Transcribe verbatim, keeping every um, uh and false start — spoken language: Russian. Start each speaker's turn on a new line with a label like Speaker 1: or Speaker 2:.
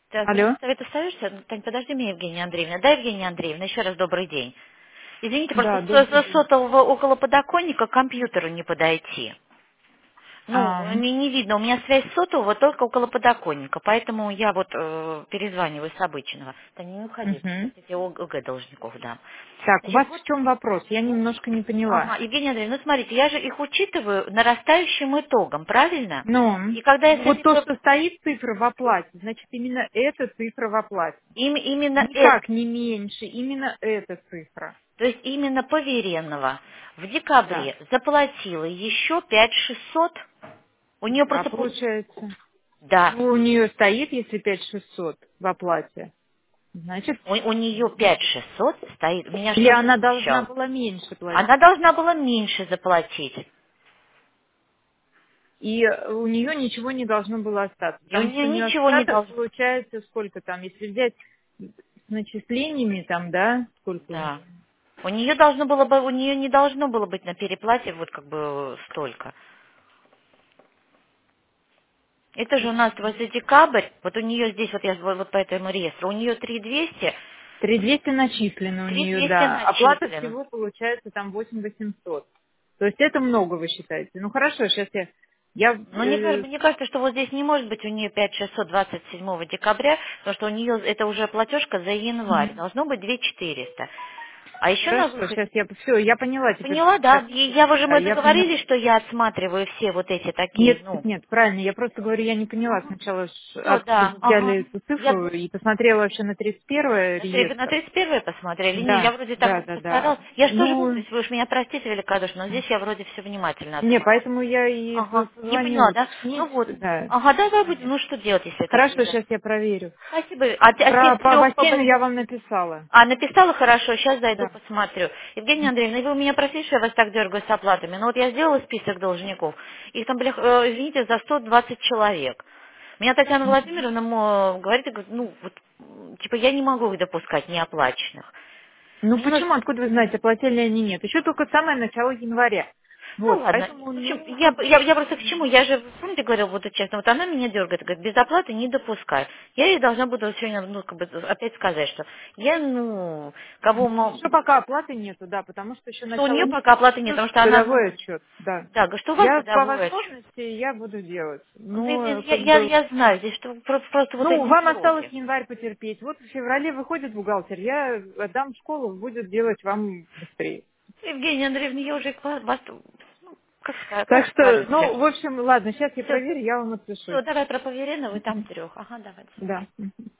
Speaker 1: Так, мне
Speaker 2: Алло?
Speaker 1: на совет остаешься? Ну, Тань, подожди меня, Евгения Андреевна. Да, Евгения Андреевна, еще раз добрый день. Извините, просто
Speaker 2: Да,
Speaker 1: с
Speaker 2: добрый
Speaker 1: с
Speaker 2: день.
Speaker 1: сотового около подоконника к компьютеру не подойти. Ну,
Speaker 2: А,
Speaker 1: не, не видно, у меня связь сотового только около подоконника, поэтому я вот э, перезваниваю с обычного. Да не уходи, сейчас
Speaker 2: мгм.
Speaker 1: я тебе О Г должников дам.
Speaker 2: Так, у
Speaker 1: Значит,
Speaker 2: вас в
Speaker 1: вот,
Speaker 2: чем вопрос? Я немножко не поняла.
Speaker 1: ага, Евгения Андреевна, ну смотрите, я же их учитываю нарастающим итогом, правильно?
Speaker 2: Ну,
Speaker 1: И когда я
Speaker 2: ну
Speaker 1: с
Speaker 2: вот
Speaker 1: этой
Speaker 2: то,
Speaker 1: про-
Speaker 2: что стоит цифра в оплате, значит, именно эта цифра в оплате.
Speaker 1: им- именно это,
Speaker 2: Никак не меньше, именно эта цифра.
Speaker 1: то есть именно поверенного в
Speaker 2: Да.
Speaker 1: декабре заплатила еще пять шестьсот, у нее
Speaker 2: А
Speaker 1: просто, пол-
Speaker 2: получается,
Speaker 1: да,
Speaker 2: ну, у нее стоит, если пять шестьсот в оплате, значит,
Speaker 1: у, у нее пять шестьсот стоит, меня
Speaker 2: или
Speaker 1: что же
Speaker 2: она должна
Speaker 1: смущало?
Speaker 2: была меньше
Speaker 1: Она
Speaker 2: платить.
Speaker 1: должна была меньше заплатить.
Speaker 2: И э, у нее ничего не должно было остаться.
Speaker 1: И у
Speaker 2: Потому что
Speaker 1: нее
Speaker 2: у нее
Speaker 1: ничего не
Speaker 2: остаток
Speaker 1: должно.
Speaker 2: получается сколько там, если взять с начислениями там, да, сколько у
Speaker 1: Да.
Speaker 2: нее?
Speaker 1: У нее должно было бы, у нее не должно было быть на переплате вот как бы столько. Это же у нас вот за декабрь, вот у нее здесь, вот я вот вот по этому реестру, у нее три двести,
Speaker 2: три двести начислено у
Speaker 1: три
Speaker 2: нее,
Speaker 1: двести
Speaker 2: да. Оплата
Speaker 1: начислено.
Speaker 2: всего получается там восемь восемьсот. То есть это много вы считаете. Ну хорошо, сейчас я, я
Speaker 1: Но мне, ка-
Speaker 2: э,
Speaker 1: мне кажется, что вот здесь не может быть у нее пять шестьсот двадцать седьмого декабря, потому что у нее это уже платежка за январь.
Speaker 2: мгм.
Speaker 1: Должно быть две четыреста. А еще на
Speaker 2: Хорошо,
Speaker 1: выходе.
Speaker 2: сейчас я все, я поняла теперь,
Speaker 1: Поняла,
Speaker 2: что вы
Speaker 1: да? И
Speaker 2: хотите.
Speaker 1: я уже
Speaker 2: Да,
Speaker 1: мы
Speaker 2: я поняла.
Speaker 1: договорились, что я отсматриваю все вот эти такие,
Speaker 2: Нет,
Speaker 1: ну.
Speaker 2: нет, правильно, я просто говорю, я не поняла сначала, ш-
Speaker 1: Все,
Speaker 2: откуда
Speaker 1: да,
Speaker 2: вы
Speaker 1: ага.
Speaker 2: взяли эту
Speaker 1: Я
Speaker 2: цифру
Speaker 1: г-
Speaker 2: и посмотрела вообще на тридцать первое
Speaker 1: на три- на
Speaker 2: реестр.
Speaker 1: тридцать первое посмотрели. Не, я
Speaker 2: Да,
Speaker 1: вроде так
Speaker 2: да,
Speaker 1: вот
Speaker 2: да,
Speaker 1: постаралась.
Speaker 2: да.
Speaker 1: Я же тоже
Speaker 2: Ну,
Speaker 1: волнуюсь, вы уж меня простите великодушно, но здесь я вроде все внимательно
Speaker 2: не,
Speaker 1: отсмотрела.
Speaker 2: поэтому я и п-
Speaker 1: Ага, не
Speaker 2: позвонила
Speaker 1: поняла, да?
Speaker 2: уточнить,
Speaker 1: Ну вот.
Speaker 2: да.
Speaker 1: Ага, давай будем, ну что делать, если это
Speaker 2: Хорошо,
Speaker 1: правда?
Speaker 2: сейчас я проверю.
Speaker 1: Спасибо. А, те- а
Speaker 2: Про
Speaker 1: тех
Speaker 2: по
Speaker 1: трех
Speaker 2: бассейну
Speaker 1: побо-
Speaker 2: я вам написала.
Speaker 1: А, написала хорошо, сейчас зайду,
Speaker 2: Да.
Speaker 1: посмотрю. Евгения Андреевна, вы у меня просили, что я вас так дергаю с оплатами. Ну вот я сделала список должников. Их там, бля, э, извините, за сто двадцать человек. Меня Татьяна Владимировна мо- говорит, и говорит, ну, вот, м, типа, я не могу их допускать неоплаченных.
Speaker 2: Ну
Speaker 1: Мне нужно...
Speaker 2: почему, откуда вы знаете, платили они нет? Еще только самое начало января.
Speaker 1: Ну
Speaker 2: Вот,
Speaker 1: ладно,
Speaker 2: поэтому,
Speaker 1: в общем,
Speaker 2: ну,
Speaker 1: я, я, я просто к чему, я же, помните, говорила, вот честно, вот она меня дергает, говорит, без оплаты не допускай. Я ей должна буду сегодня, ну, как бы, опять сказать, что я, ну, кого,
Speaker 2: ну,
Speaker 1: мо-
Speaker 2: еще пока оплаты нету, да, потому что еще
Speaker 1: что у
Speaker 2: начало
Speaker 1: нее
Speaker 2: месяца,
Speaker 1: пока оплаты нет,
Speaker 2: плюс
Speaker 1: потому что она,
Speaker 2: годовой
Speaker 1: ну,
Speaker 2: отчет, да.
Speaker 1: да, говорит, что у вас
Speaker 2: Я по
Speaker 1: годовой отчет.
Speaker 2: возможности я буду делать.
Speaker 1: Ну, Я,
Speaker 2: Но
Speaker 1: я,
Speaker 2: как
Speaker 1: я,
Speaker 2: бы,
Speaker 1: я знаю, здесь что просто, просто вот
Speaker 2: ну,
Speaker 1: эти
Speaker 2: вам осталось
Speaker 1: сроки.
Speaker 2: январь потерпеть. Вот в феврале выходит бухгалтер, я отдам в школу, будет делать вам быстрее.
Speaker 1: Евгения Андреевна, я уже к вас, вас, ну, как сказать,
Speaker 2: Так
Speaker 1: как
Speaker 2: что,
Speaker 1: скажете.
Speaker 2: ну, в общем, ладно, сейчас я
Speaker 1: Все,
Speaker 2: проверю, я вам
Speaker 1: все,
Speaker 2: отпишусь.
Speaker 1: давай про поверенного, и там трех. Ага, давай, до
Speaker 2: Да.
Speaker 1: свидания.